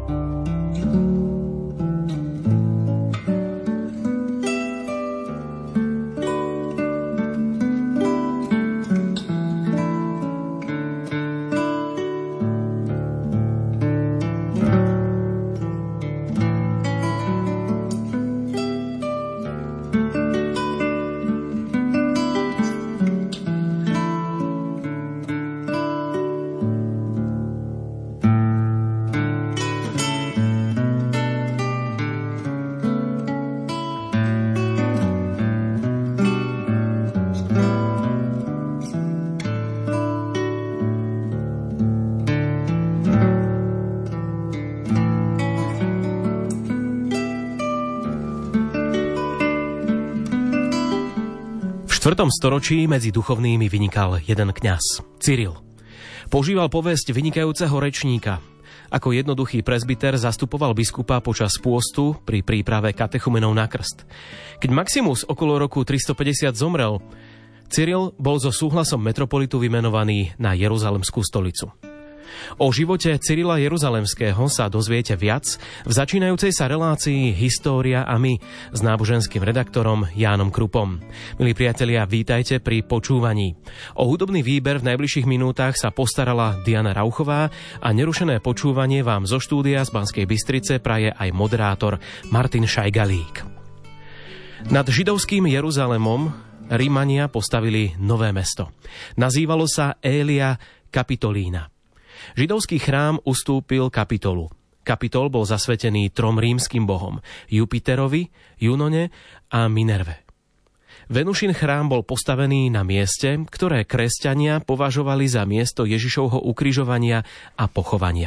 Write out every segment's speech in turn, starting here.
V 4. storočí medzi duchovnými vynikal jeden kňaz, Cyril. Požíval povesť vynikajúceho rečníka. Ako jednoduchý presbyter zastupoval biskupa počas pôstu pri príprave katechumenov na krst. Keď Maximus okolo roku 350 zomrel, Cyril bol so súhlasom metropolitu vymenovaný na Jeruzalemskú stolicu. O živote Cyrila Jeruzalemského sa dozviete viac v začínajúcej sa relácii História a my s náboženským redaktorom Jánom Krupom. Milí priatelia, vítajte pri počúvaní. O hudobný výber v najbližších minútach sa postarala Diana Rauchová a nerušené počúvanie vám zo štúdia z Banskej Bystrice praje aj moderátor Martin Šajgalík. Nad židovským Jeruzalemom Rímania postavili nové mesto. Nazývalo sa Aelia Capitolina. Židovský chrám ustúpil Kapitolu. Kapitol bol zasvetený 3 rímskym bohom, Jupiterovi, Junone a Minerve. Venušin chrám bol postavený na mieste, ktoré kresťania považovali za miesto Ježišovho ukrižovania a pochovania.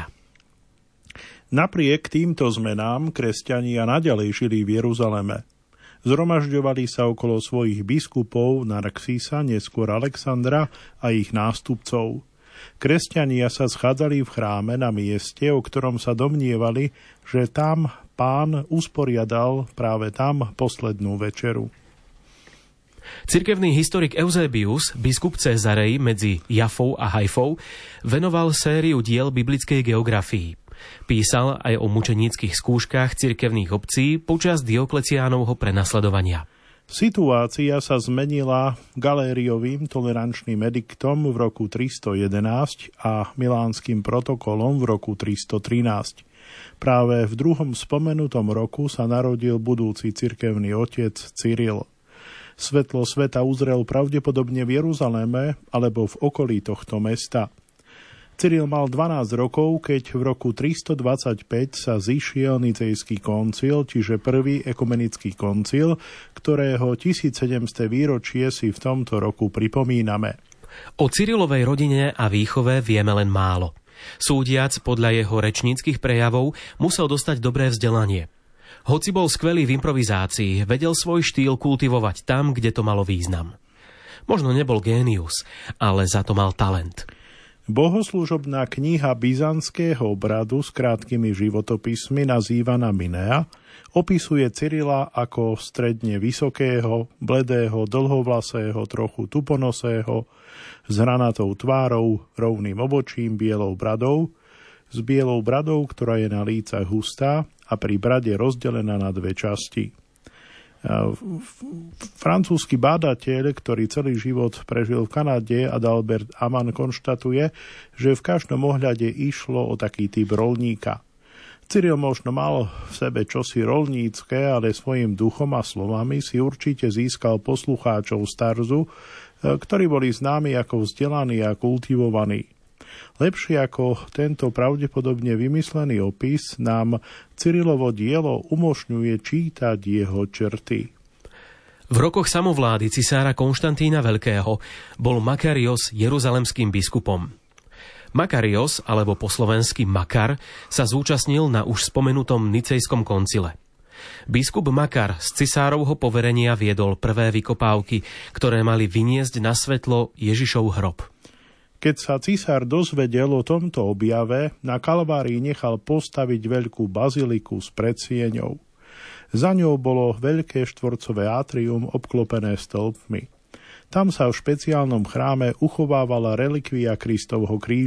Napriek týmto zmenám kresťania naďalej žili v Jeruzaleme. Zhromažďovali sa okolo svojich biskupov Narkísa, neskôr Alexandra a ich nástupcov. Kresťania sa schádzali v chráme na mieste, o ktorom sa domnievali, že tam Pán usporiadal práve tam poslednú večeru. Cirkevný historik Eusebius, biskup Cézarej medzi Jafou a Haifou, venoval sériu diel biblickej geografii. Písal aj o mučeníckych skúškach cirkevných obcí počas Diokleciánovho prenasledovania. Situácia sa zmenila Galériovým tolerančným ediktom v roku 311 a Milánskym protokolom v roku 313. Práve v druhom spomenutom roku sa narodil budúci cirkevný otec Cyril. Svetlo sveta uzrel pravdepodobne v Jeruzaleme alebo v okolí tohto mesta. Cyril mal 12 rokov, keď v roku 325 sa zišiel Nicejský koncil, čiže prvý ekumenický koncil, ktorého 1700. výročie si v tomto roku pripomíname. O Cyrilovej rodine a výchove vieme len málo. Súdiac podľa jeho rečníckych prejavov musel dostať dobré vzdelanie. Hoci bol skvelý v improvizácii, vedel svoj štýl kultivovať tam, kde to malo význam. Možno nebol génius, ale za to mal talent. Bohoslúžobná kniha byzantského obradu s krátkými životopismi nazývaná Minea opisuje Cyrila ako stredne vysokého, bledého, dlhovlasého, trochu tuponosého, s hranatou tvárou, rovným obočím, bielou bradou, ktorá je na lícach hustá a pri brade rozdelená na 2 časti. Francúzsky bádateľ, ktorý celý život prežil v Kanade, Adalbert Aman, konštatuje, že v každom ohľade išlo o taký typ roľníka. Cyril možno mal v sebe čosi roľnícke, ale svojim duchom a slovami si určite získal poslucháčov z Tarzu, ktorí boli známi ako vzdelaní a kultivovaní. Lepšie ako tento pravdepodobne vymyslený opis nám Cyrilovo dielo umožňuje čítať jeho črty. V rokoch samovlády cisára Konštantína Veľkého bol Makarios jeruzalemským biskupom. Makarios, alebo po slovensky Makar, sa zúčastnil na už spomenutom Nicejskom koncile. Biskup Makar z cisárovho poverenia viedol prvé vykopávky, ktoré mali vyniesť na svetlo Ježišov hrob. Keď sa cisár dozvedel o tomto objave, na Kalvárii nechal postaviť veľkú baziliku s predsieňou. Za ňou bolo veľké štvorcové atrium obklopené stĺpmi. Tam sa v špeciálnom chráme uchovávala relikvia Kristovho kríža.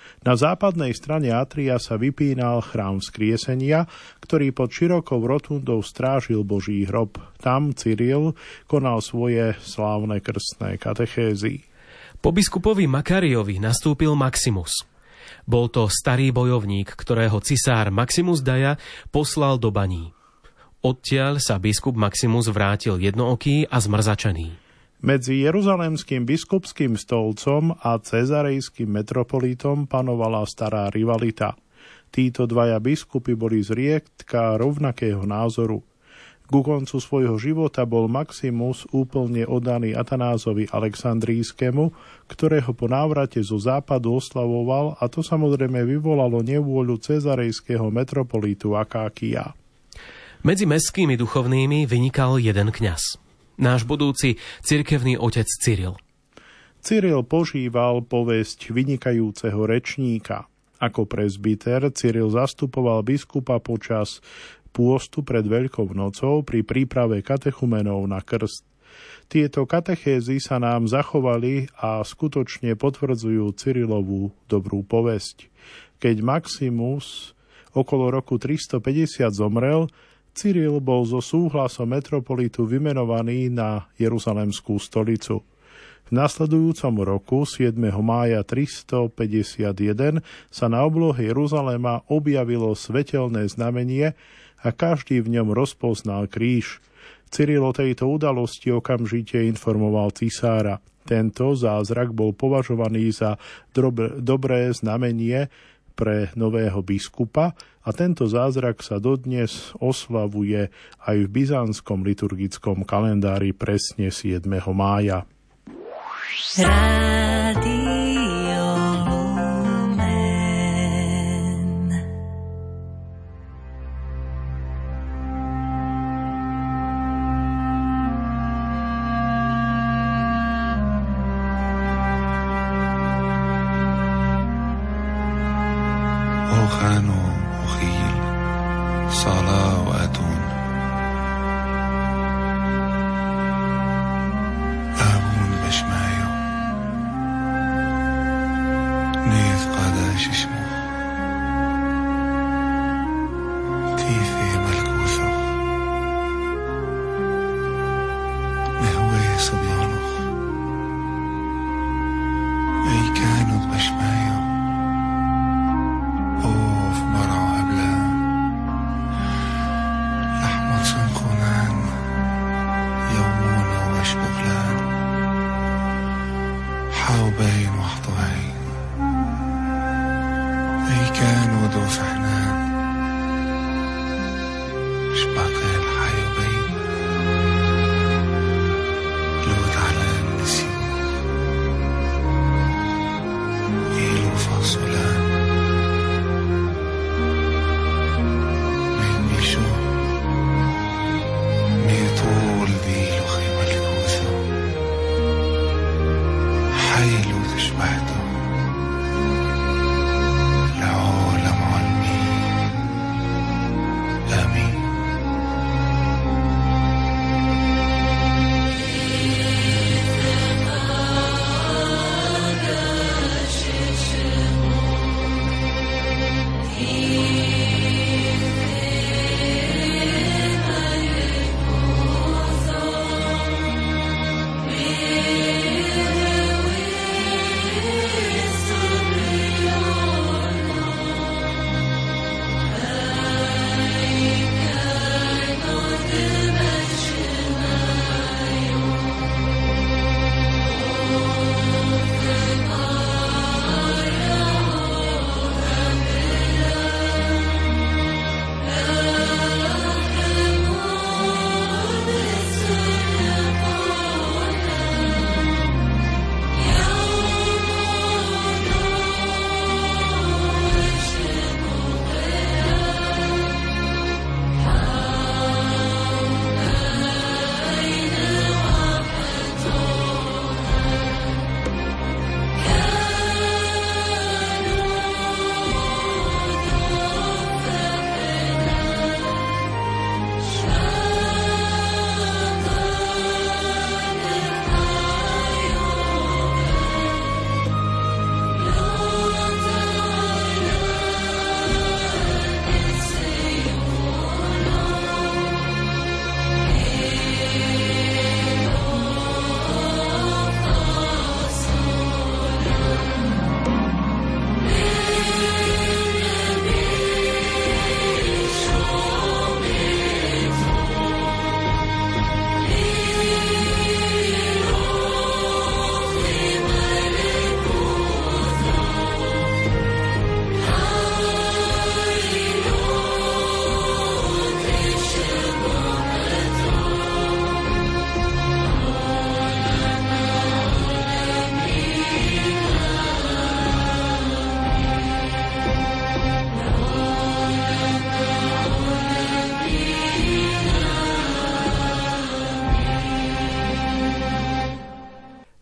Na západnej strane atria sa vypínal chrám Vzkriesenia, ktorý pod širokou rotundou strážil Boží hrob. Tam Cyril konal svoje slávne krstné katechézy. Po biskupovi Makariovi nastúpil Maximus. Bol to starý bojovník, ktorého cisár Maximus Daja poslal do baní. Odtiaľ sa biskup Maximus vrátil jednooký a zmrzačený. Medzi jeruzalemským biskupským stolcom a cezarejským metropolitom panovala stará rivalita. Títo dvaja biskupy boli zriedka rovnakého názoru. Ku koncu svojho života bol Maximus úplne oddaný Atanázovi Alexandrijskému, ktorého po návrate zo západu oslavoval, a to samozrejme vyvolalo nevôľu cezarejského metropolitu Akákia. Medzi mestskými duchovnými vynikal jeden kňaz. Náš budúci cirkevný otec Cyril. Cyril požíval povesť vynikajúceho rečníka. Ako presbyter Cyril zastupoval biskupa počas pôstu pred Veľkou nocou pri príprave katechumenov na krst. Tieto katechézy sa nám zachovali a skutočne potvrdzujú Cyrilovú dobrú povesť. Keď Maximus okolo roku 350 zomrel, Cyril bol so súhlasom metropolitu vymenovaný na Jeruzalemskú stolicu. V nasledujúcom roku, 7. mája 351, sa na oblohe Jeruzalema objavilo svetelné znamenie a každý v ňom rozpoznal kríž. Cyril o tejto udalosti okamžite informoval cisára. Tento zázrak bol považovaný za dobré znamenie pre nového biskupa a tento zázrak sa dodnes oslavuje aj v byzantskom liturgickom kalendári presne 7. mája. Radio Lumen. أوخان أخيل صلاة وأتون أبون بشمايو نيث قداش شموخ تيفي ملكوثو نهوي صبيانوخ أي كانوا بشمايو أوف مرعو أبلان لحمة صنخونان يومونا وش بغلان حاوبين وحطوين أي كانوا دوس حنان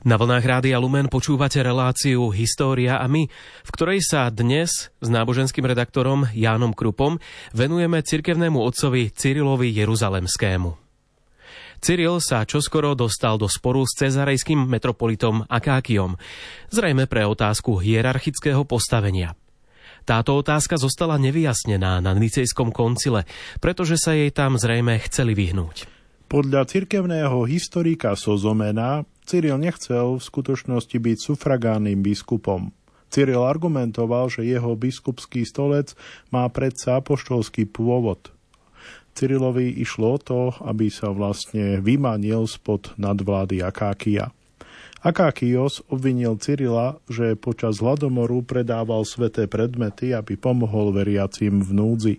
Na vlnách Rádia Lumen počúvate reláciu História a my, v ktorej sa dnes s náboženským redaktorom Jánom Krupom venujeme cirkevnému otcovi Cyrilovi Jeruzalemskému. Cyril sa čoskoro dostal do sporu s cezarejským metropolitom Akákiom, zrejme pre otázku hierarchického postavenia. Táto otázka zostala nevyjasnená na Nicejskom koncile, pretože sa jej tam zrejme chceli vyhnúť. Podľa cirkevného historika Sozomena Cyril nechcel v skutočnosti byť sufragánnym biskupom. Cyril argumentoval, že jeho biskupský stolec má predsa apoštolský pôvod. Cyrilovi išlo o to, aby sa vlastne vymanil spod nadvlády Akákia. Akákios obvinil Cyrila, že počas hladomoru predával sväté predmety, aby pomohol veriacim v núdzi.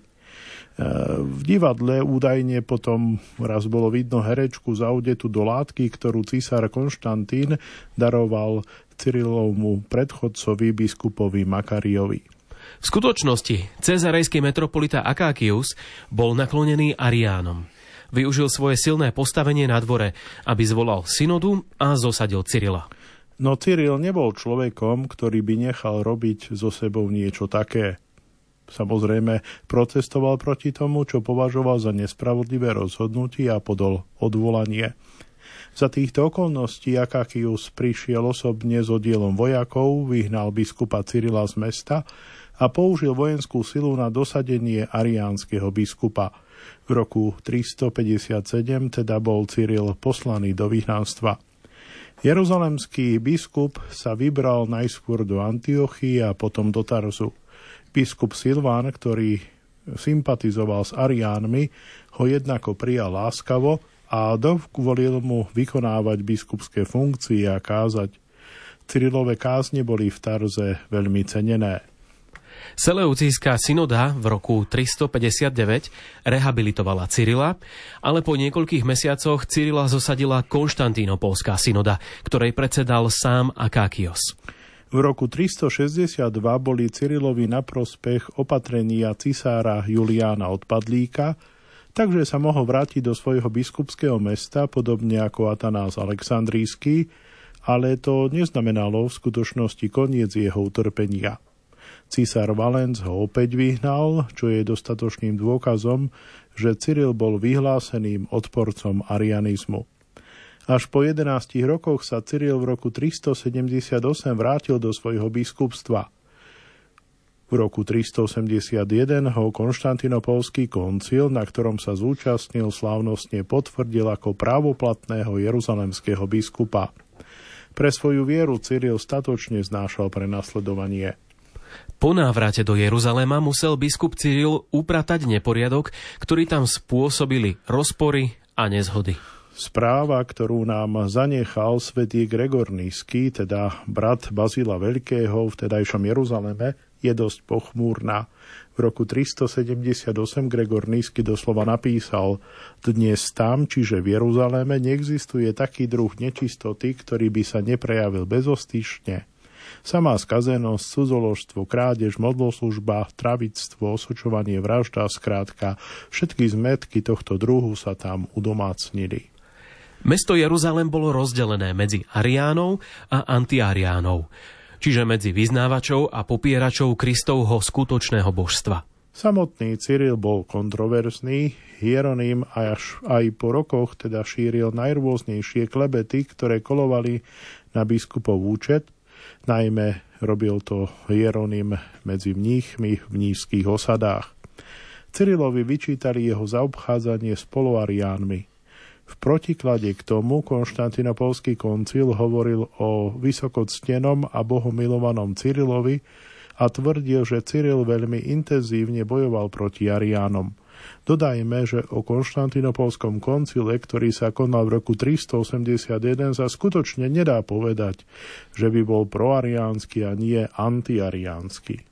V divadle údajne potom raz bolo vidno herečku zaudetú do látky, ktorú císar Konštantín daroval Cyrilovmu predchodcovi biskupovi Makariovi. V skutočnosti cezarejský metropolita Akákius bol naklonený Ariánom. Využil svoje silné postavenie na dvore, aby zvolal synodu a zosadil Cyrila. No Cyril nebol človekom, ktorý by nechal robiť so sebou niečo také. Samozrejme, protestoval proti tomu, čo považoval za nespravodlivé rozhodnutie a podal odvolanie. Za týchto okolností Akákius prišiel osobne s oddielom vojakov, vyhnal biskupa Cyrila z mesta a použil vojenskú silu na dosadenie ariánskeho biskupa. V roku 357 teda bol Cyril poslaný do vyhnanstva. Jeruzalemský biskup sa vybral najskôr do Antiochie a potom do Tarzu. Biskup Silván, ktorý sympatizoval s Ariánmi, ho jednako prijal láskavo a dovolil mu vykonávať biskupské funkcie a kázať. Cyrilove kázne boli v Tarze veľmi cenené. Seleucijská synoda v roku 359 rehabilitovala Cyrila, ale po niekoľkých mesiacoch Cyrila zosadila Konštantínopolská synoda, ktorej predsedal sám Akákios. V roku 362 boli Cyrilovi na prospech opatrenia cisára Juliána Odpadlíka, takže sa mohol vrátiť do svojho biskupského mesta, podobne ako Atanás Alexandrijský, ale to neznamenalo v skutočnosti koniec jeho utrpenia. Císar Valenc ho opäť vyhnal, čo je dostatočným dôkazom, že Cyril bol vyhláseným odporcom arianizmu. Až po 11 rokoch sa Cyril v roku 378 vrátil do svojho biskupstva. V roku 381 ho Konštantínopolský koncil, na ktorom sa zúčastnil, slávnostne potvrdil ako právoplatného jeruzalemského biskupa. Pre svoju vieru Cyril statočne znášal prenasledovanie. Po návrate do Jeruzalema musel biskup Cyril upratať neporiadok, ktorý tam spôsobili rozpory a nezhody. Správa, ktorú nám zanechal svätý Gregor Nízky, teda brat Bazila Veľkého v vtedajšom Jeruzaleme, je dosť pochmúrna. V roku 378 Gregor Nízky doslova napísal: dnes tam, čiže v Jeruzaleme, neexistuje taký druh nečistoty, ktorý by sa neprejavil bezostyšne. Samá skazenosť, cudzoložstvo, krádež, modloslužba, travictvo, osočovanie, vražda, skrátka, všetky zmätky tohto druhu sa tam udomácnili. Mesto Jeruzalem bolo rozdelené medzi Ariánov a Antiariánov, čiže medzi vyznávačov a popieračov Kristovho skutočného božstva. Samotný Cyril bol kontroverzný, Hieronym aj po rokoch teda šíril najrôznejšie klebety, ktoré kolovali na biskupov účet, najmä robil to Hieronym medzi mníchmi v mníšskych osadách. Cyrilovi vyčítali jeho zaobchádzanie s poloariánmi. V protiklade k tomu Konštantínopolský koncil hovoril o vysokoctenom a bohomilovanom Cyrilovi a tvrdil, že Cyril veľmi intenzívne bojoval proti Ariánom. Dodajme, že o Konštantínopolskom koncile, ktorý sa konal v roku 381, sa skutočne nedá povedať, že by bol proariánsky a nie antiariánsky.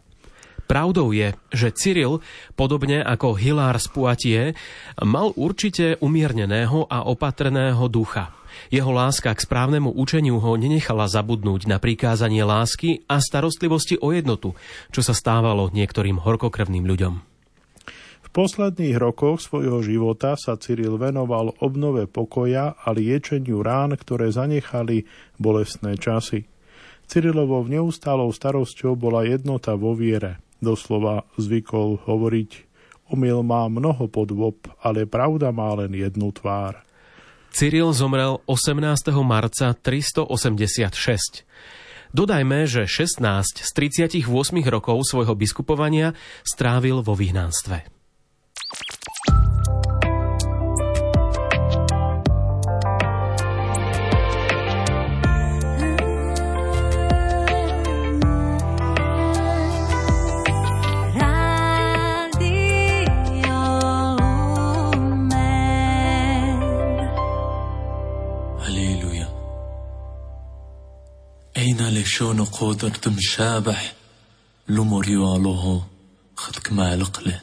Pravdou je, že Cyril, podobne ako Hilár z Poitiers, mal určite umierneného a opatrného ducha. Jeho láska k správnemu učeniu ho nenechala zabudnúť na prikázanie lásky a starostlivosti o jednotu, čo sa stávalo niektorým horkokrvným ľuďom. V posledných rokoch svojho života sa Cyril venoval obnove pokoja a liečeniu rán, ktoré zanechali bolestné časy. Cyrilovou neustálou starosťou bola jednota vo viere. Doslova zvykol hovoriť: omyl má mnoho podôb, ale pravda má len jednu tvár. Cyril zomrel 18. marca 386. Dodajme, že 16 z 38 rokov svojho biskupovania strávil vo vyhnanstve. شلون قدرت مشابح لمرياله خدك معلقله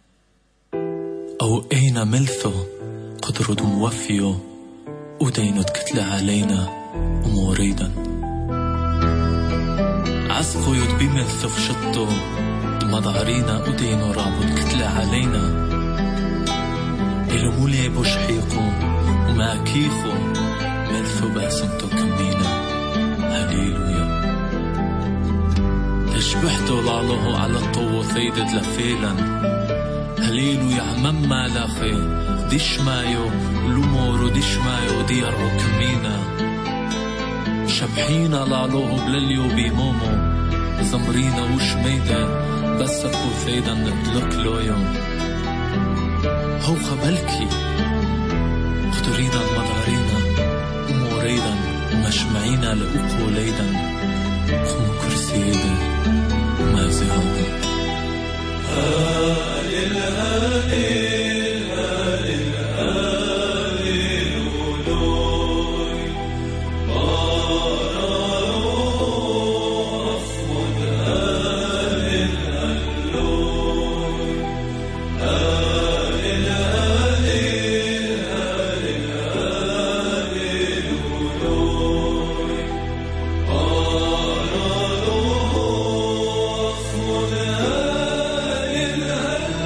أو أين ملثه قدرت موفيه ودينت كتلة علينا وموريدا عسقو يدبي ملثه فشطه دمضعرينا ودينو رابط كتلة علينا إلو مولي بوشحيقو وماكيخو ملثه باسنتو كمينا هليلويا تشبحتو لعله على الطو ثيدت لفيلا هليلويا عمم مالاخي ديش مايو لومورو ديش مايو ديارو كمينا شبحينا لعله بلليو بيمومو زمرينا وش ميدا بسكو ثيدا نتلك لويو هو خبلكي قدرينا المضارينا وموريدا ومشمعينا لأقو ليدا خم كرسيدا وما زهوه هالل هالل هالل هالل ولوي بارارو أصمد هالل هاللوي هالل هالل هالل هالل ولوي بارارو أصمد هالل هالل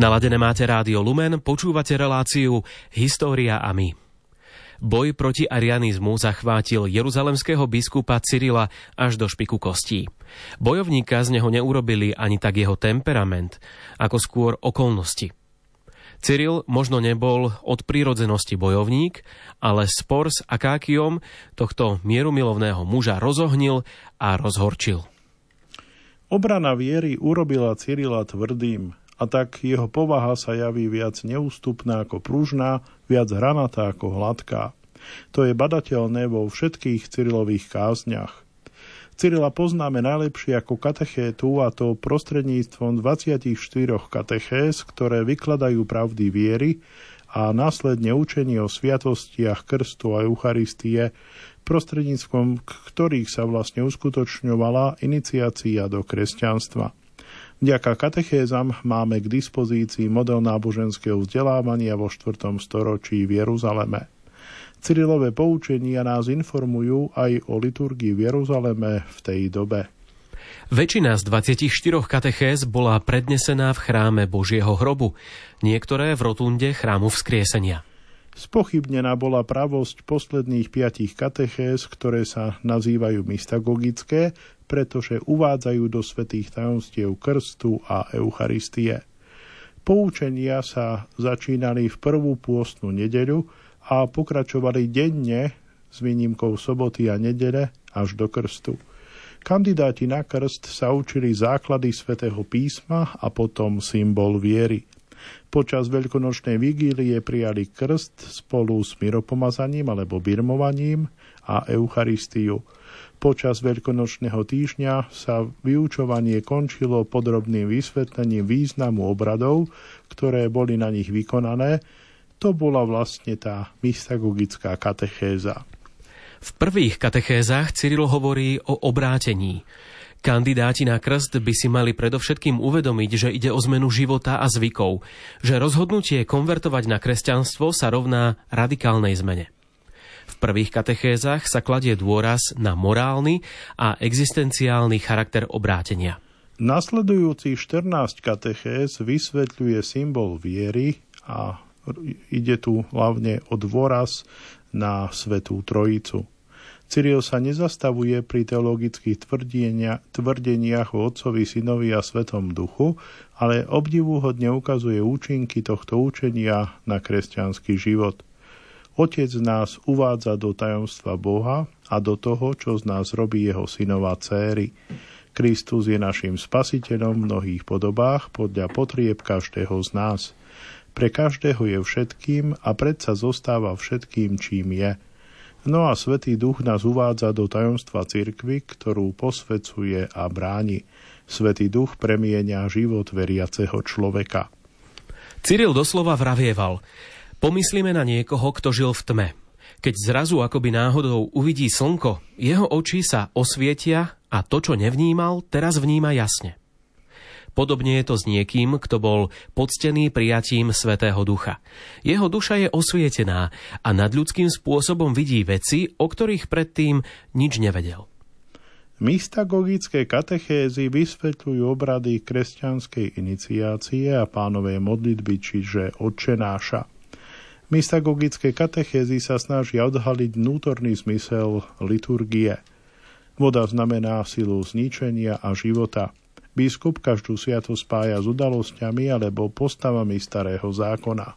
Naladené máte Rádio Lumen, počúvate reláciu História a my. Boj proti arianizmu zachvátil jeruzalemského biskupa Cyrila až do špiku kostí. Bojovníka z neho neurobili ani tak jeho temperament, ako skôr okolnosti. Cyril možno nebol od prírodzenosti bojovník, ale spor s Akákiom tohto mierumilovného muža rozohnil a rozhorčil. Obrana viery urobila Cyrila tvrdým, a tak jeho povaha sa javí viac neústupná ako pružná, viac hranatá ako hladká. To je badateľné vo všetkých Cyrilových kázniach. Cyrila poznáme najlepšie ako katechétu, a to prostredníctvom 24 katechéz, ktoré vykladajú pravdy viery a následne učenie o sviatostiach krstu a Eucharistie, prostredníctvom ktorých sa vlastne uskutočňovala iniciácia do kresťanstva. Vďaka katechézam máme k dispozícii model náboženského vzdelávania vo 4. storočí v Jeruzaleme. Cyrilové poučenia nás informujú aj o liturgii v Jeruzaleme v tej dobe. Väčšina z 24 katechéz bola prednesená v chráme Božieho hrobu, niektoré v rotunde chrámu Vzkriesenia. Spochybnená bola pravosť posledných 5 katechéz, ktoré sa nazývajú mystagogické, pretože uvádzajú do svätých tajomstiev krstu a Eucharistie. Poučenia sa začínali v prvú pôstnu nedeľu a pokračovali denne s výnimkou soboty a nedele až do krstu. Kandidáti na krst sa učili základy svätého písma a potom symbol viery. Počas veľkonočnej vigílie prijali krst spolu s miropomazaním alebo birmovaním a Eucharistiu. Počas veľkonočného týždňa sa vyučovanie končilo podrobným vysvetlením významu obradov, ktoré boli na nich vykonané. To bola vlastne tá mystagogická katechéza. V prvých katechézach Cyril hovorí o obrátení. Kandidáti na krst by si mali predovšetkým uvedomiť, že ide o zmenu života a zvykov, že rozhodnutie konvertovať na kresťanstvo sa rovná radikálnej zmene. V prvých katechézach sa kladie dôraz na morálny a existenciálny charakter obrátenia. Nasledujúcich 14 katechéz vysvetľuje symbol viery a ide tu hlavne o dôraz na Svätú Trojicu. Cyril sa nezastavuje pri teologických tvrdeniach o Otcovi, Synovi a Svetom Duchu, ale obdivuhodne ukazuje účinky tohto učenia na kresťanský život. Otec nás uvádza do tajomstva Boha a do toho, čo z nás robí jeho synov a dcéry. Kristus je našim spasiteľom v mnohých podobách podľa potrieb každého z nás. Pre každého je všetkým a predsa zostáva všetkým, čím je. No a Svätý Duch nás uvádza do tajomstva cirkvi, ktorú posvecuje a bráni. Svätý Duch premieňa život veriaceho človeka. Cyril doslova vravieval: pomyslíme na niekoho, kto žil v tme. Keď zrazu akoby náhodou uvidí slnko, jeho oči sa osvietia a to, čo nevnímal, teraz vníma jasne. Podobne je to s niekým, kto bol poctený prijatím Svätého Ducha. Jeho duša je osvietená a nadľudským spôsobom vidí veci, o ktorých predtým nič nevedel. Mystagogické katechézy vysvetľujú obrady kresťanskej iniciácie a pánovej modlitby, čiže Otčenáša. Mystagogické katechézy sa snažia odhaliť vnútorný zmysel liturgie. Voda znamená silu zničenia a života. Biskup každú sviatosť spája s udalosťami alebo postavami starého zákona.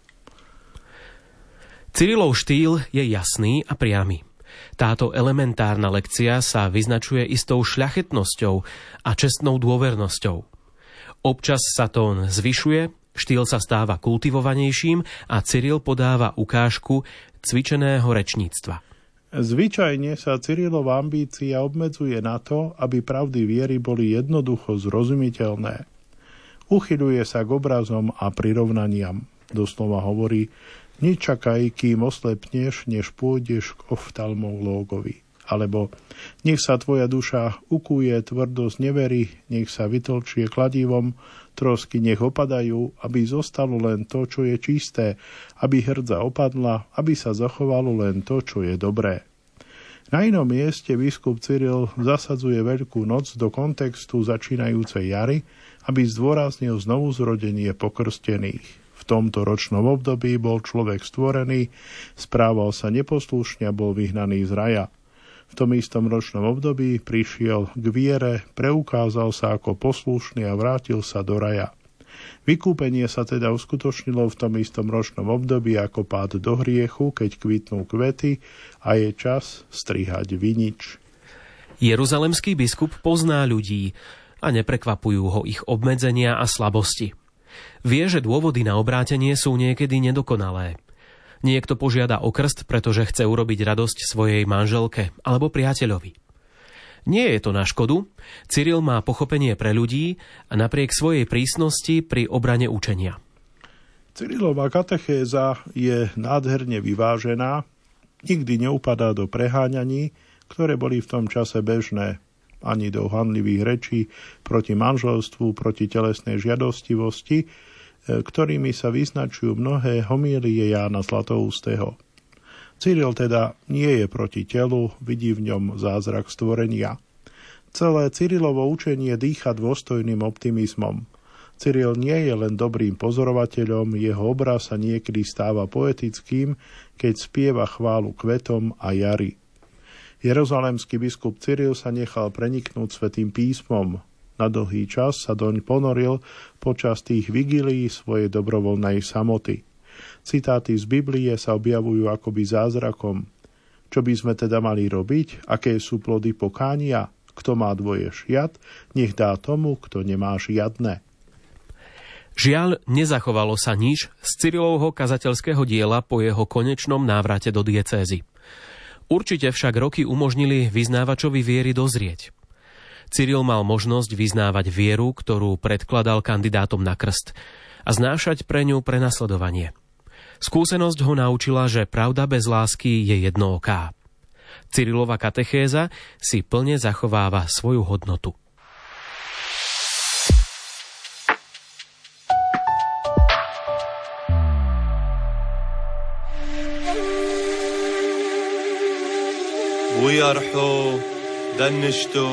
Cyrilov štýl je jasný a priamy. Táto elementárna lekcia sa vyznačuje istou šľachetnosťou a čestnou dôvernosťou. Občas sa tón zvyšuje, štýl sa stáva kultivovanejším a Cyril podáva ukážku cvičeného rečníctva. Zvyčajne sa Cyrilova ambícia obmedzuje na to, aby pravdy viery boli jednoducho zrozumiteľné. Uchyľuje sa k obrazom a prirovnaniam. Doslova hovorí: nečakaj, kým oslepneš, než pôjdeš k oftalmológovi. Alebo nech sa tvoja duša ukuje tvrdosť nevery, nech sa vytlčie kladivom, trosky nech opadajú, aby zostalo len to, čo je čisté, aby hrdza opadla, aby sa zachovalo len to, čo je dobré. Na inom mieste biskup Cyril zasadzuje Veľkú noc do kontextu začínajúcej jary, aby zdôraznil znovuzrodenie pokrstených. V tomto ročnom období bol človek stvorený, správal sa neposlušne a bol vyhnaný z raja. V tom istom ročnom období prišiel k viere, preukázal sa ako poslušný a vrátil sa do raja. Vykúpenie sa teda uskutočnilo v tom istom ročnom období ako pád do hriechu, keď kvitnú kvety a je čas strihať vinič. Jeruzalemský biskup pozná ľudí a neprekvapujú ho ich obmedzenia a slabosti. Vie, že dôvody na obrátenie sú niekedy nedokonalé. Niekto požiada o krst, pretože chce urobiť radosť svojej manželke alebo priateľovi. Nie je to na škodu, Cyril má pochopenie pre ľudí a napriek svojej prísnosti pri obrane učenia. Cyrilová katechéza je nádherne vyvážená, nikdy neupadá do preháňaní, ktoré boli v tom čase bežné, ani do hanlivých rečí proti manželstvu, proti telesnej žiadostivosti, ktorými sa vyznačujú mnohé homílie Jána Zlatoústeho. Cyril teda nie je proti telu, vidí v ňom zázrak stvorenia. Celé Cyrilovo učenie dýcha dôstojným optimizmom. Cyril nie je len dobrým pozorovateľom, jeho obraz sa niekedy stáva poetickým, keď spieva chválu kvetom a jari. Jeruzalemský biskup Cyril sa nechal preniknúť svätým písmom. Na dlhý čas sa doň ponoril počas tých vigílií svojej dobrovoľnej samoty. Citáty z Biblie sa objavujú akoby zázrakom. Čo by sme teda mali robiť? Aké sú plody pokánia? Kto má dvoje šiat, nech dá tomu, kto nemá žiadne. Žiaľ, nezachovalo sa nič z Cyrilovho kazateľského diela po jeho konečnom návrate do diecézy. Určite však roky umožnili vyznávačovi viery dozrieť. Cyril mal možnosť vyznávať vieru, ktorú predkladal kandidátom na krst a znášať pre ňu prenasledovanie. Skúsenosť ho naučila, že pravda bez lásky je jednooká. Cyrilova katechéza si plne zachováva svoju hodnotu. ويرحو دنشتو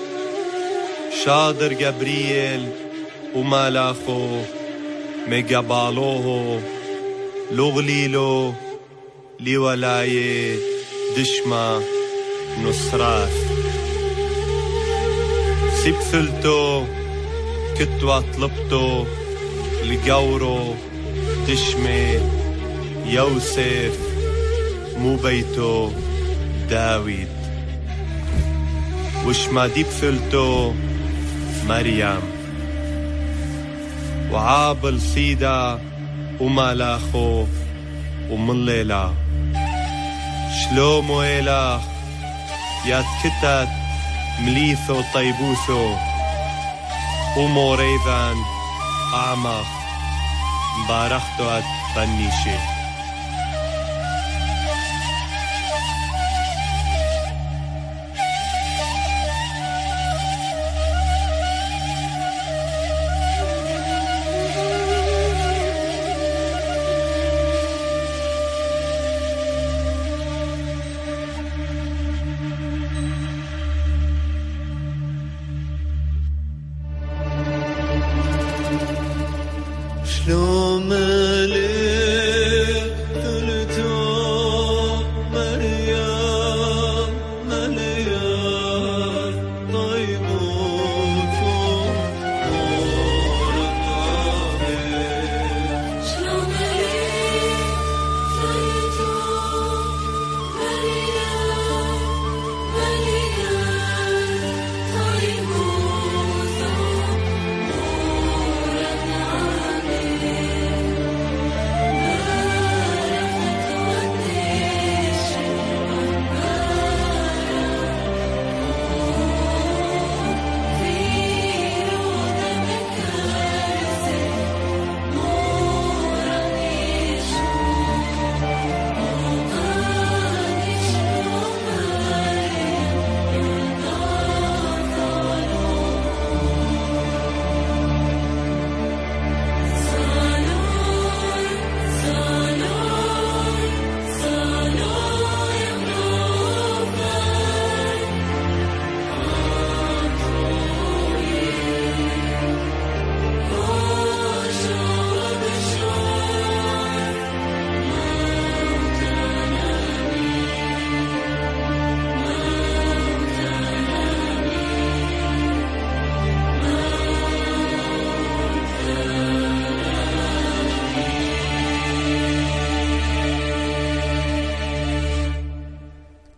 شادر جبريل وملاخو مجبالوه لغليلو لولاية دشما نصرات سبثلتو كتوا طلبتو لجورو دشمي يوسف مو بيتو داويد وش ما دي بثلتو مريم وعابل سيدا ومالاخو ومن ليلة شلومو إله ياد كتات مليثو طيبوثو وموريذان أعمق بارختو أت بنيشي شلوم ليل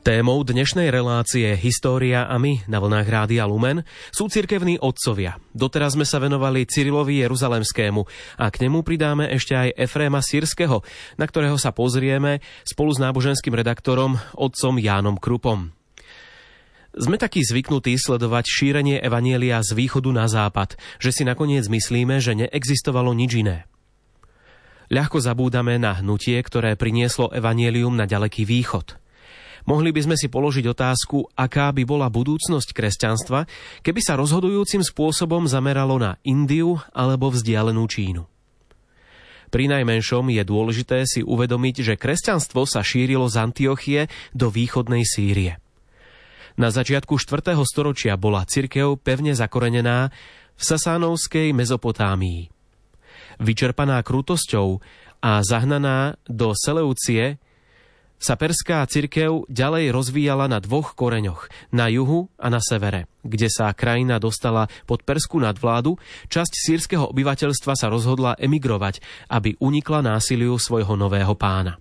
Témou dnešnej relácie História a my na vlnách Rádia Lumen sú cirkevní otcovia. Doteraz sme sa venovali Cyrilovi Jeruzalemskému a k nemu pridáme ešte aj Efréma Sýrskeho, na ktorého sa pozrieme spolu s náboženským redaktorom otcom Jánom Krupom. Sme takí zvyknutí sledovať šírenie evanjelia z východu na západ, že si nakoniec myslíme, že neexistovalo nič iné. Ľahko zabúdame na hnutie, ktoré prinieslo evanjelium na ďaleký východ. Mohli by sme si položiť otázku, aká by bola budúcnosť kresťanstva, keby sa rozhodujúcim spôsobom zameralo na Indiu alebo vzdialenú Čínu. Prinajmenšom je dôležité si uvedomiť, že kresťanstvo sa šírilo z Antiochie do východnej Sýrie. Na začiatku 4. storočia bola cirkev pevne zakorenená v sasánovskej Mezopotámii. Vyčerpaná krutosťou a zahnaná do Seleucie sa perská cirkev ďalej rozvíjala na dvoch koreňoch, na juhu a na severe, kde sa krajina dostala pod perskú nadvládu. Časť sýrskeho obyvateľstva sa rozhodla emigrovať, aby unikla násiliu svojho nového pána.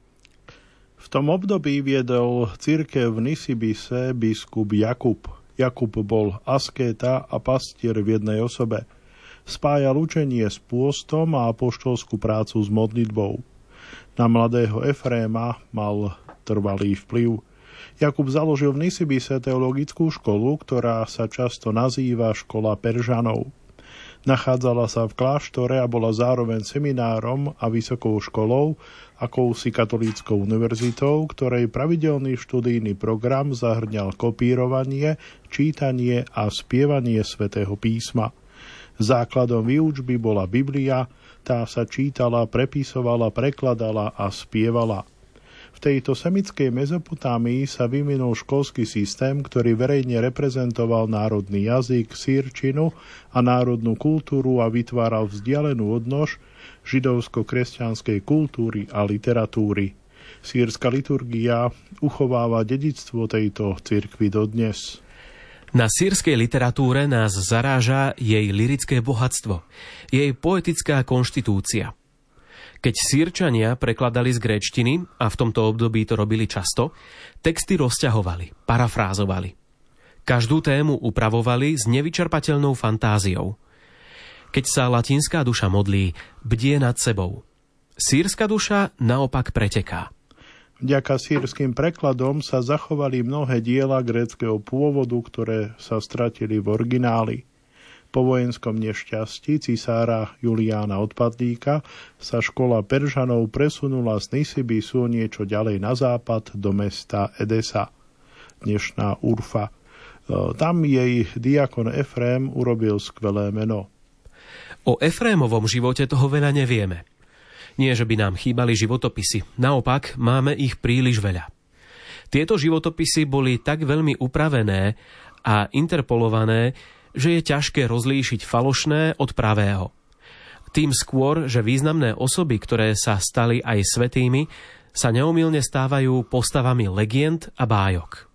V tom období viedol cirkev v Nisibise biskup Jakub. Jakub bol askéta a pastier v jednej osobe. Spájal učenie s pôstom a apoštolskú prácu s modlitbou. Na mladého Efréma mal trvalý vplyv. Jakub založil v Nisibise teologickú školu, ktorá sa často nazýva škola Peržanov. Nachádzala sa v kláštore a bola zároveň seminárom a vysokou školou, akousi katolíckou univerzitou, ktorej pravidelný študijný program zahŕňal kopírovanie, čítanie a spievanie svätého písma. Základom výučby bola Biblia, tá sa čítala, prepisovala, prekladala a spievala. V tejto semickej Mezopotámii sa vyvinul školský systém, ktorý verejne reprezentoval národný jazyk, sýrčinu a národnú kultúru a vytváral vzdialenú odnož židovsko-kresťanskej kultúry a literatúry. Sýrska liturgia uchováva dedičstvo tejto cirkvi dodnes. Na sýrskej literatúre nás zaráža jej lyrické bohatstvo, jej poetická konštitúcia. Keď Sýrčania prekladali z gréčtiny, a v tomto období to robili často, texty rozťahovali, parafrázovali. Každú tému upravovali s nevyčerpateľnou fantáziou. Keď sa latinská duša modlí, bdie nad sebou. Sýrska duša naopak preteká. Vďaka sýrskym prekladom sa zachovali mnohé diela gréckeho pôvodu, ktoré sa stratili v origináli. Po vojenskom nešťastí cisára Juliána Odpadlíka sa škola Peržanov presunula z Nisibisu niečo ďalej na západ do mesta Edesa, dnešná Urfa. Tam jej diakon Efrém urobil skvelé meno. O Efrémovom živote toho veľa nevieme. Nie, že by nám chýbali životopisy, naopak máme ich príliš veľa. Tieto životopisy boli tak veľmi upravené a interpolované, že je ťažké rozlíšiť falošné od pravého. Tým skôr, že významné osoby, ktoré sa stali aj svätými, sa neomylne stávajú postavami legend a bájok.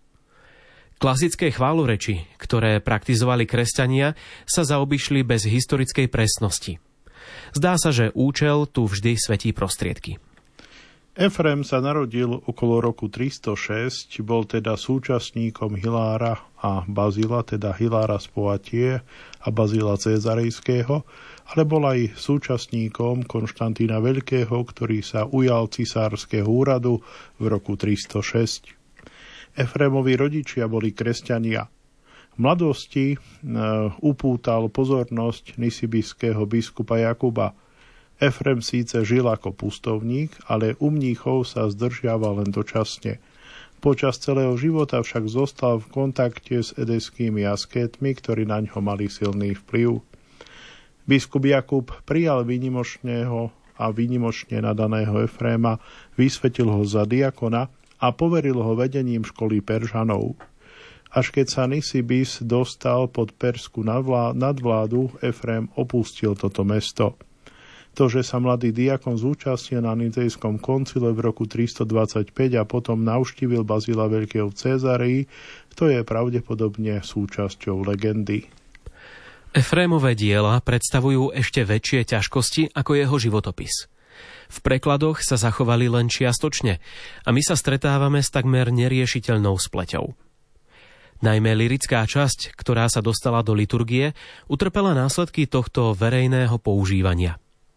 Klasické chváloreči, ktoré praktizovali kresťania, sa zaobišli bez historickej presnosti. Zdá sa, že účel tu vždy svätí prostriedky. Efrém sa narodil okolo roku 306, bol teda súčasníkom Hilára a Bazila, teda Hilára z Poatie a Bazila Cézarejského, ale bol aj súčasníkom Konštantína Veľkého, ktorý sa ujal cisárskeho úradu v roku 306. Efrémovi rodičia boli kresťania. V mladosti upútal pozornosť nisibiského biskupa Jakuba. Efrém síce žil ako pustovník, ale u mníchov sa zdržiaval len dočasne. Počas celého života však zostal v kontakte s edeskými askétmi, ktorí na ňo mali silný vplyv. Biskup Jakub prijal výnimočného a výnimočne nadaného Efréma, vysvetil ho za diakona a poveril ho vedením školy Peržanov. Až keď sa Nisibis dostal pod perskú nadvládu, Efrém opustil toto mesto. To, že sa mladý diakon zúčastnil na Nicejskom koncile v roku 325 a potom navštívil Bazila Veľkého v Cézarii, to je pravdepodobne súčasťou legendy. Efrémové diela predstavujú ešte väčšie ťažkosti ako jeho životopis. V prekladoch sa zachovali len čiastočne a my sa stretávame s takmer neriešiteľnou spleťou. Najmä lyrická časť, ktorá sa dostala do liturgie, utrpela následky tohto verejného používania.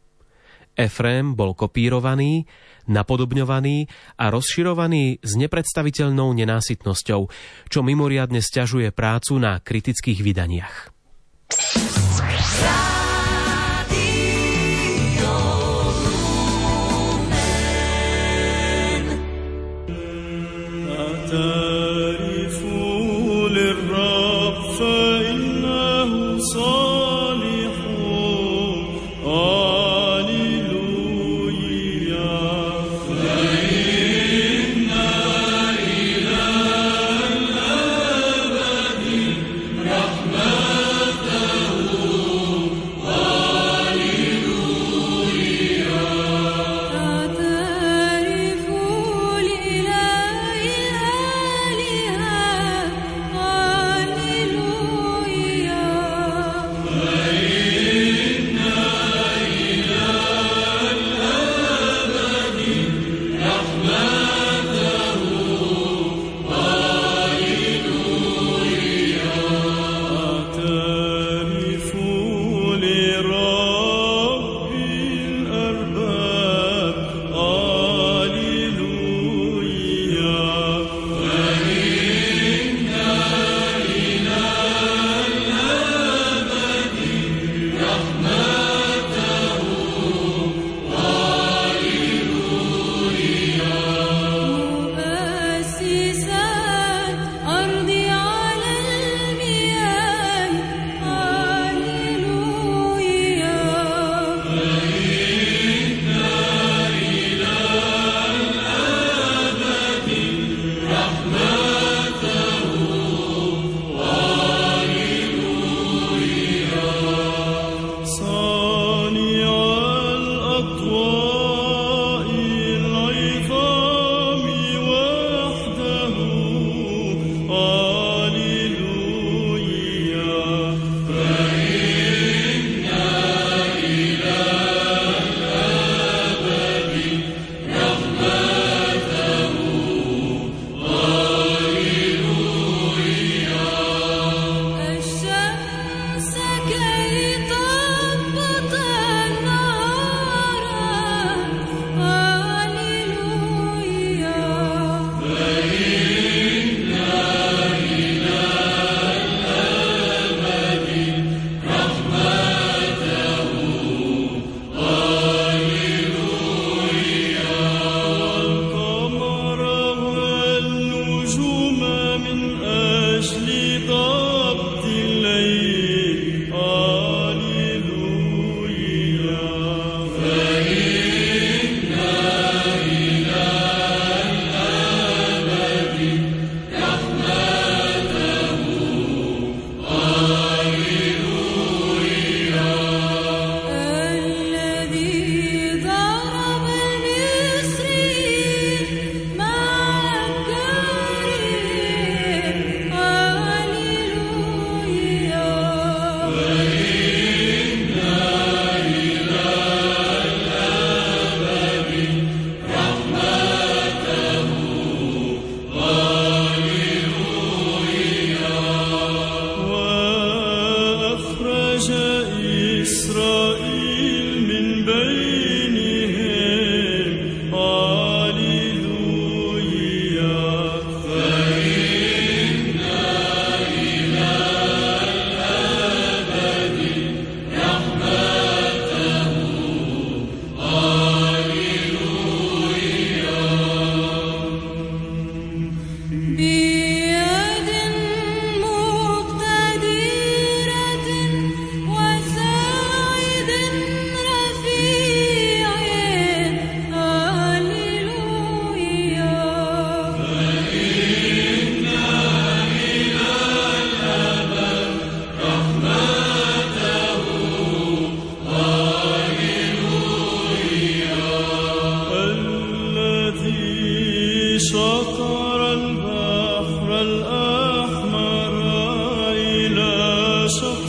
Efrém bol kopírovaný, napodobňovaný a rozširovaný s nepredstaviteľnou nenásytnosťou, čo mimoriadne sťažuje prácu na kritických vydaniach.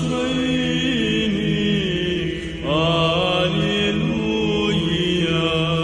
شطرين هاليلويا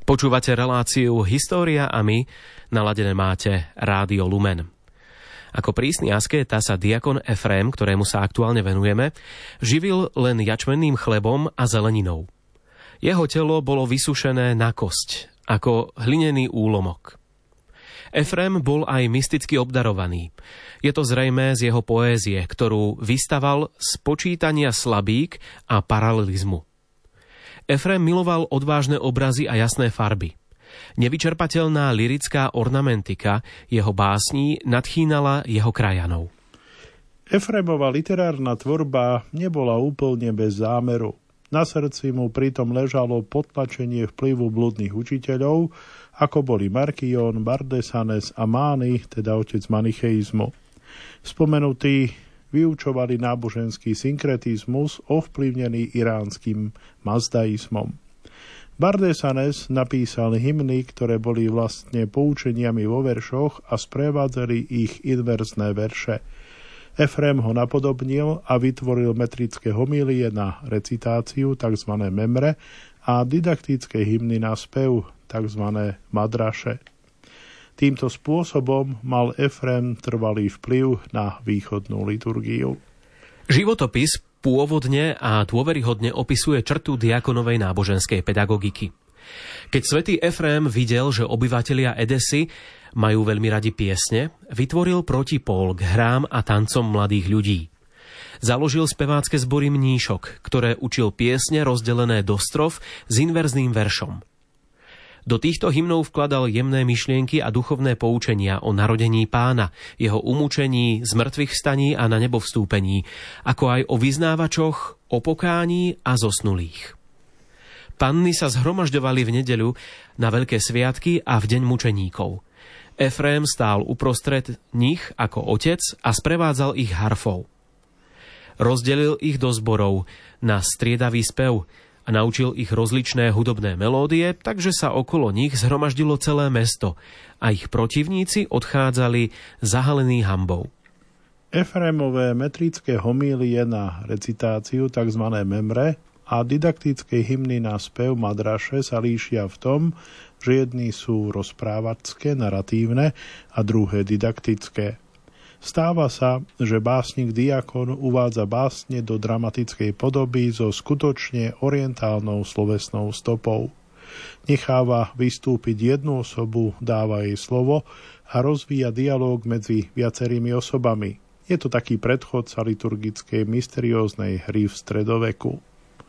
Počúvate reláciu História a my, naladené máte Rádio Lumen. Ako prísny askéta sa diakon Efrém, ktorému sa aktuálne venujeme, živil len jačmenným chlebom a zeleninou. Jeho telo bolo vysušené na kosť, ako hlinený úlomok. Efrém bol aj mysticky obdarovaný. Je to zrejmé z jeho poézie, ktorú vystaval z počítania slabík a paralelizmu. Efrém miloval odvážne obrazy a jasné farby. Nevyčerpateľná lyrická ornamentika jeho básní nadchýnala jeho krajanov. Efrémova literárna tvorba nebola úplne bez zámeru. Na srdci mu pritom ležalo potlačenie vplyvu bludných učiteľov, ako boli Markion, Bardesanes a Mány, teda otec manicheizmu. Spomenutí vyučovali náboženský synkretizmus ovplyvnený iránskym mazdaizmom. Bardesanes napísal hymny, ktoré boli vlastne poučeniami vo veršoch a sprevádzali ich inverzné verše. Efrém ho napodobnil a vytvoril metrické homílie na recitáciu, tzv. Memre, a didaktické hymny na spev, tzv. Madraše. Týmto spôsobom mal Efrém trvalý vplyv na východnú liturgiu. Životopis pôvodne a dôveryhodne opisuje črtu diakonovej náboženskej pedagogiky. Keď svätý Efrém videl, že obyvatelia Edesy majú veľmi radi piesne, vytvoril protipól k hrám a tancom mladých ľudí. Založil spevácke zbory mníšok, ktoré učil piesne rozdelené do strof s inverzným veršom. Do týchto hymnov vkladal jemné myšlienky a duchovné poučenia o narodení Pána, jeho umúčení, zmrtvých vstaní a na nebo vstúpení, ako aj o vyznávačoch, o pokání a zosnulých. Panny sa zhromažďovali v nedeľu na veľké sviatky a v deň mučeníkov. Efrém stál uprostred nich ako otec a sprevádzal ich harfou. Rozdelil ich do zborov na striedavý spev a naučil ich rozličné hudobné melódie, takže sa okolo nich zhromaždilo celé mesto a ich protivníci odchádzali zahalení hanbou. Efrémové metrické homílie na recitáciu, tzv. Memre, a didaktické hymny na spev Madraše sa líšia v tom, že jedni sú rozprávačské, naratívne a druhé didaktické. Stáva sa, že básnik diakon uvádza básne do dramatickej podoby so skutočne orientálnou slovesnou stopou. Necháva vystúpiť jednu osobu, dáva jej slovo a rozvíja dialóg medzi viacerými osobami. Je to taký predchodca liturgickej mysterióznej hry v stredoveku.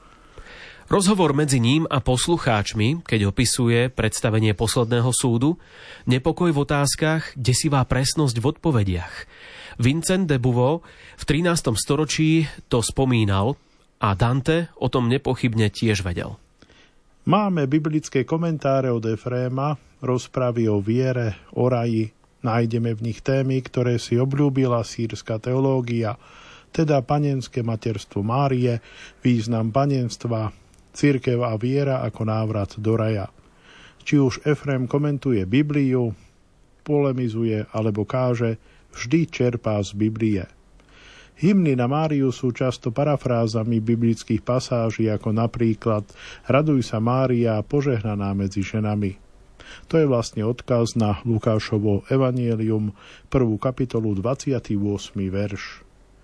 Rozhovor medzi ním a poslucháčmi, keď opisuje predstavenie posledného súdu, nepokoj v otázkach, desivá presnosť v odpovediach. Vincent de Beauveau v 13. storočí to spomínal a Dante o tom nepochybne tiež vedel. Máme biblické komentáre od Efréma, rozpravy o viere, o raji. Nájdeme v nich témy, ktoré si obľúbila sýrska teológia, teda panenské materstvo Márie, význam panenstva, cirkev a viera ako návrat do raja. Či už Efrém komentuje Bibliu, polemizuje alebo káže, vždy čerpá z Biblie. Hymny na Máriu sú často parafrázami biblických pasáží, ako napríklad Raduj sa Mária, požehnaná medzi ženami. To je vlastne odkaz na Lukášovo evanielium, 1. kapitolu, 28. verš.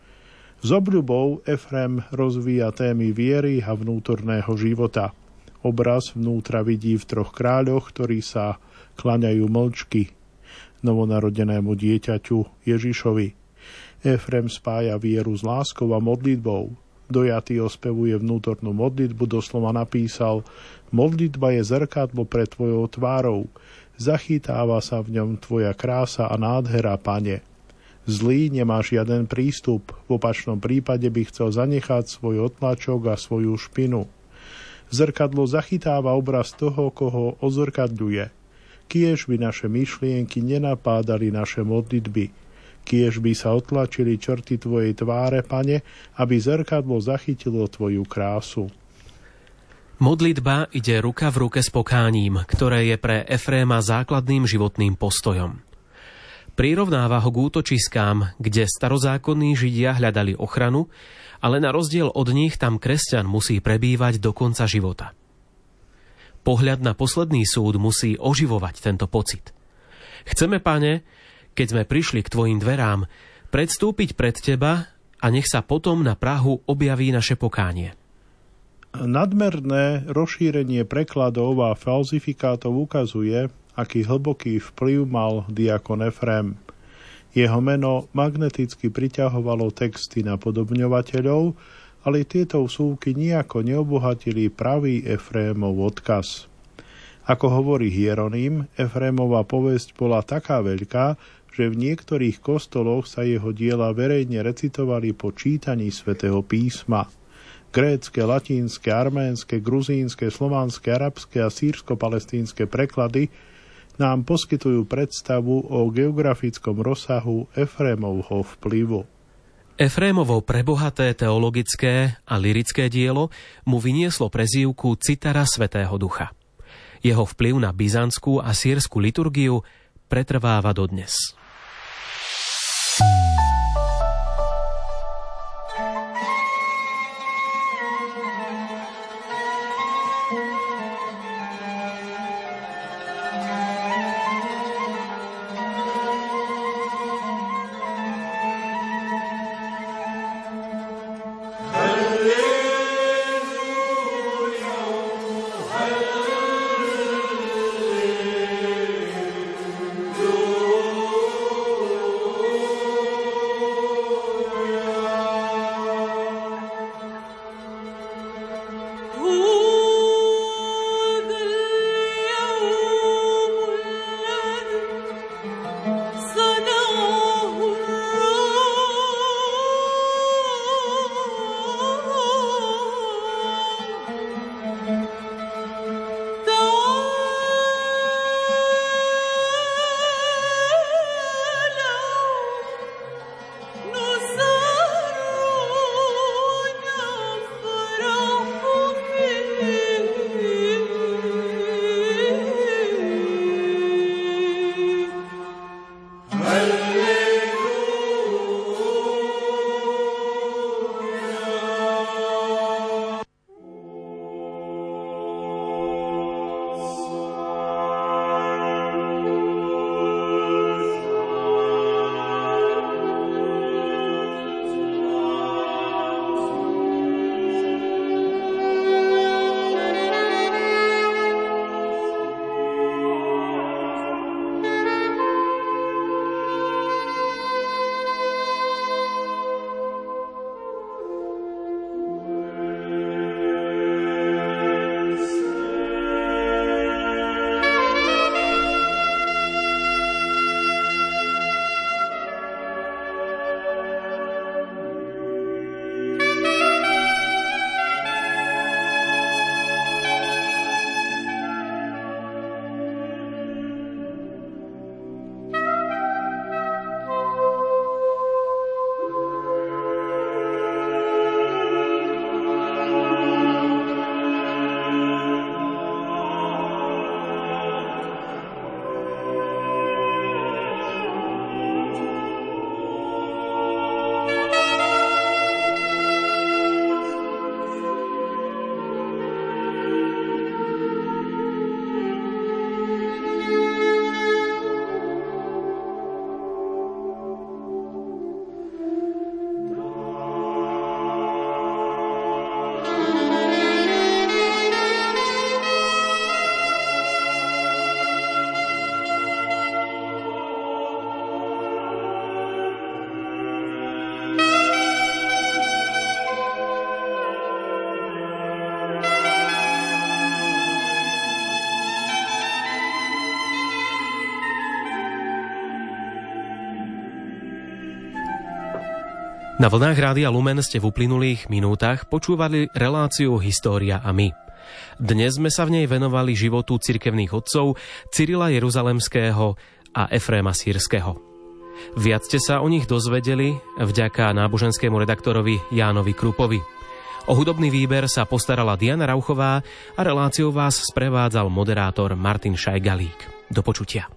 S obľubou Efrém rozvíja témy viery a vnútorného života. Obraz vnútra vidí v 3 kráľoch, ktorí sa kláňajú mlčky novonarodenému dieťaťu Ježišovi. Efrém spája vieru s láskou a modlitbou. Dojatý ospevuje vnútornú modlitbu, doslova napísal: Modlitba je zrkadlo pre tvojou tvárou, zachytáva sa v ňom tvoja krása a nádhera, Pane. Zlý nemá žiaden prístup, v opačnom prípade by chcel zanechať svoj otlačok a svoju špinu. Zrkadlo zachytáva obraz toho, koho odzrkadľuje. Kiež by naše myšlienky nenapádali naše modlitby. Kiež by sa otlačili črty tvojej tváre, Pane, aby zrkadlo zachytilo tvoju krásu. Modlitba ide ruka v ruke s pokáním, ktoré je pre Efréma základným životným postojom. Prirovnáva ho k útočiskám, kde starozákonní Židia hľadali ochranu, ale na rozdiel od nich tam kresťan musí prebývať do konca života. Pohľad na posledný súd musí oživovať tento pocit. Chceme, Pane, keď sme prišli k Tvojim dverám, predstúpiť pred Teba a nech sa potom na prahu objaví naše pokánie. Nadmerné rozšírenie prekladov a falzifikátov ukazuje, aký hlboký vplyv mal diakon Efrém. Jeho meno magneticky priťahovalo texty napodobňovateľov, ale tieto vsúky nijako neobohatili pravý Efrémov odkaz. Ako hovorí Hieronym, Efrémova povesť bola taká veľká, že v niektorých kostoloch sa jeho diela verejne recitovali po čítaní svätého písma. Grécke, latínske, arménske, gruzínske, slovanské, arabské a sýrsko-palestínske preklady nám poskytujú predstavu o geografickom rozsahu Efrémovho vplyvu. Efrémovo prebohaté teologické a lyrické dielo mu vynieslo prezývku Citara Svätého Ducha. Jeho vplyv na byzantskú a sýrsku liturgiu pretrváva dodnes. Na vlnách Rádia Lumen ste v uplynulých minútach počúvali reláciu História a my. Dnes sme sa v nej venovali životu cirkevných otcov Cyrila Jeruzalemského a Efréma Sýrskeho. Viac ste sa o nich dozvedeli vďaka náboženskému redaktorovi Jánovi Krupovi. O hudobný výber sa postarala Diana Rauchová a reláciou vás sprevádzal moderátor Martin Šajgalík. Do počutia.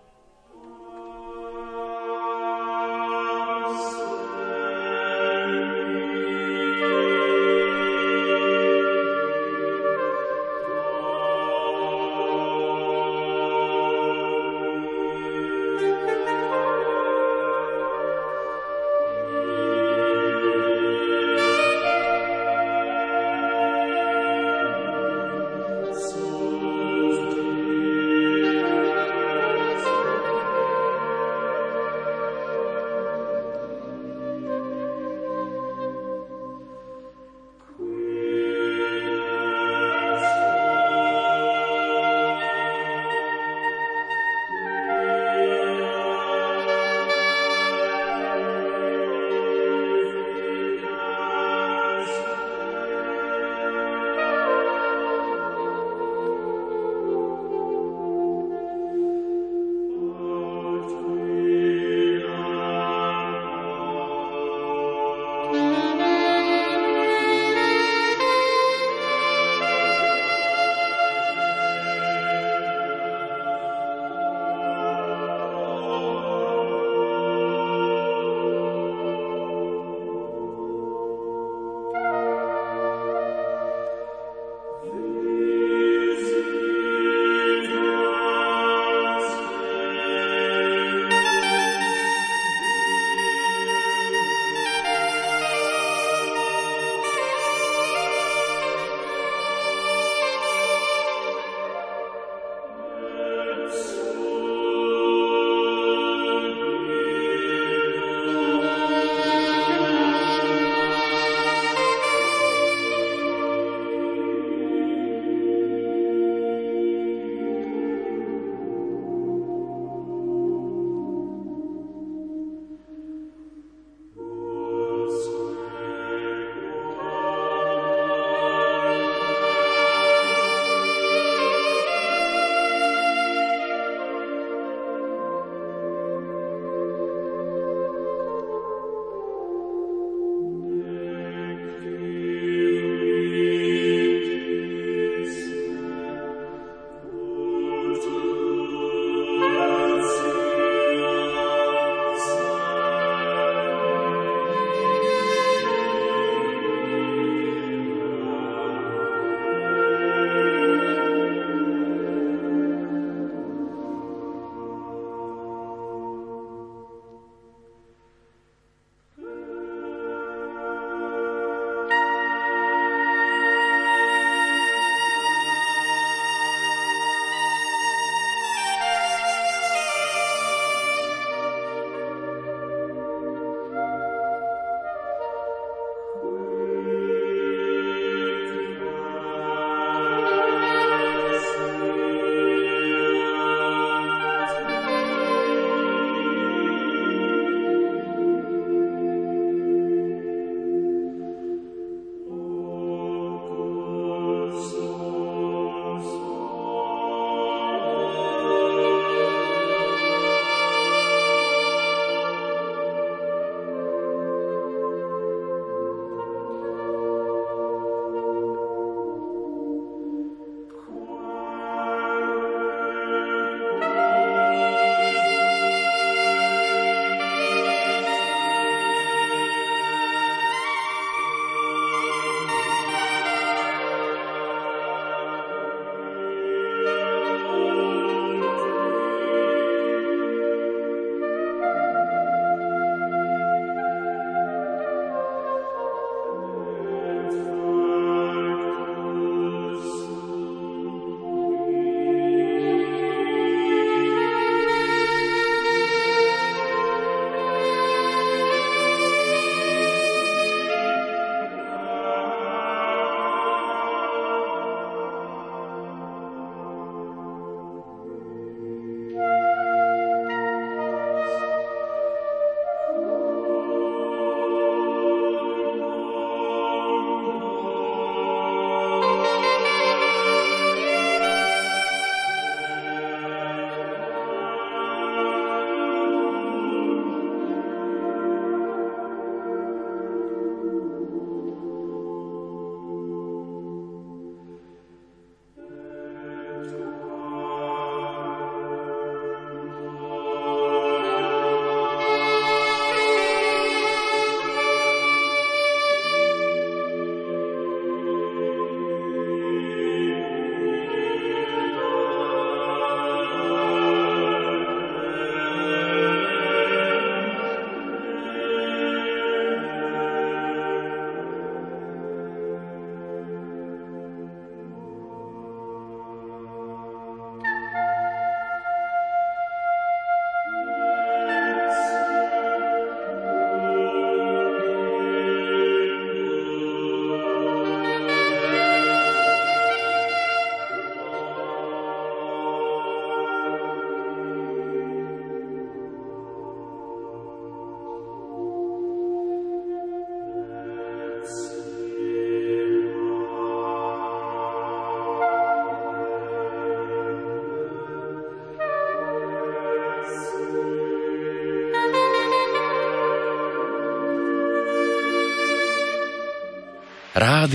Rádio